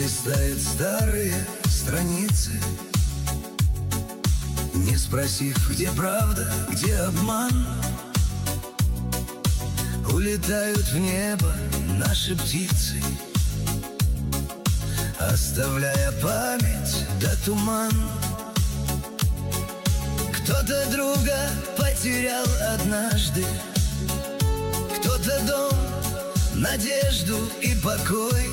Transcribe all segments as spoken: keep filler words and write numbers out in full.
листает старые страницы, не спросив, где правда, где обман. Улетают в небо наши птицы, оставляя память да туман. Кто-то друга потерял однажды, кто-то дом, надежду и покой.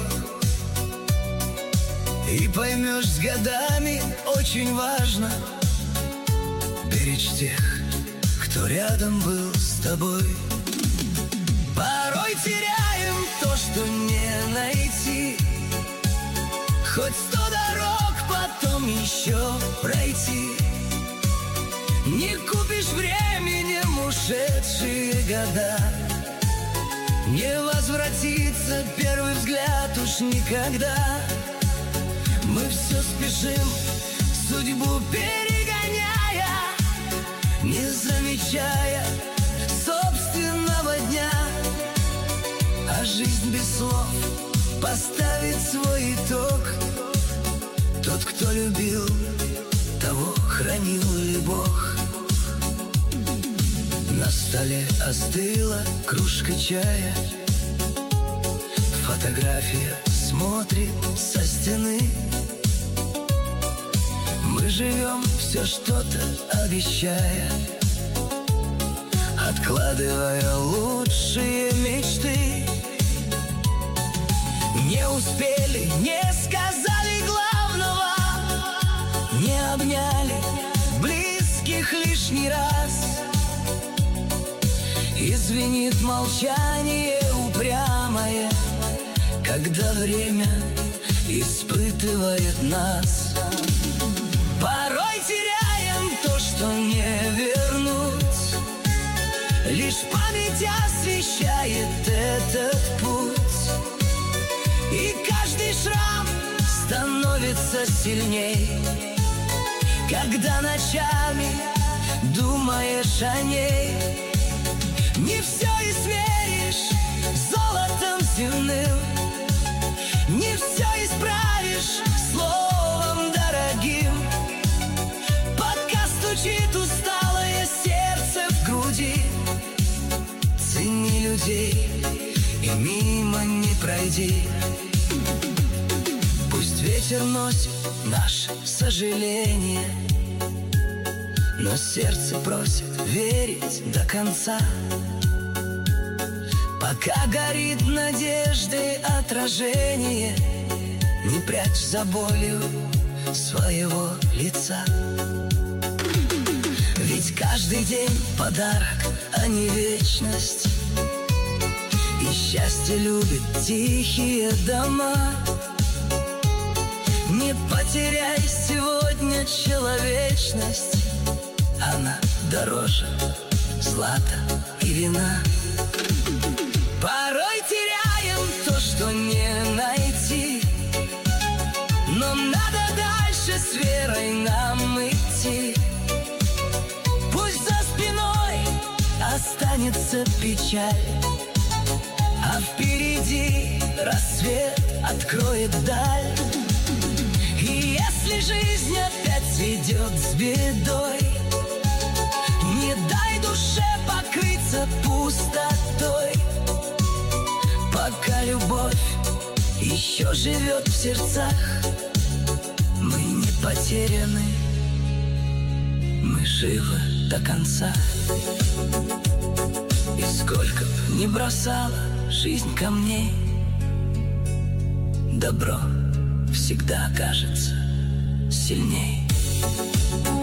И поймешь, с годами очень важно беречь тех, кто рядом был с тобой. Порой теряем то, что не найти, хоть сто дорог потом еще пройти. Не купишь временем ушедшие года, не возвратится первый взгляд уж никогда. Мы все спешим, судьбу перегоняя, не замечая собственного дня. А жизнь без слов поставит свой итог. Тот, кто любил, того хранил ли Бог. На столе остыла кружка чая, фотография смотрит со стены. Мы живем, все что-то обещая, откладывая лучшие мечты. Не успели, не сказали главного, не обняли близких лишний раз. И звенит молчание упрямое, когда время испытывает нас. Порой теряем то, что не вернуть, лишь память освещает этот путь. И каждый шрам становится сильней, когда ночами думаешь о ней. Не все измеришь золотом земным, не все исправишь словом дорогим. Пока стучит усталое сердце в груди, цени людей и мимо не пройди. Пусть ветер носит наше сожаление, но сердце просит верить до конца. Пока горит надежды отражение, не прячь за болью своего лица. Ведь каждый день подарок, а не вечность. И счастье любит тихие дома. Не потеряй сегодня человечность, она дороже злата и вина. Порой теряем то, что не найти, но надо дальше с верой нам идти. Пусть за спиной останется печаль, а впереди рассвет откроет даль. И если жизнь опять идет с бедой, не дай душе покрыться пустотой. Пока любовь еще живет в сердцах, мы не потеряны, мы живы до конца. И сколько б ни бросала жизнь камней, добро всегда окажется сильней.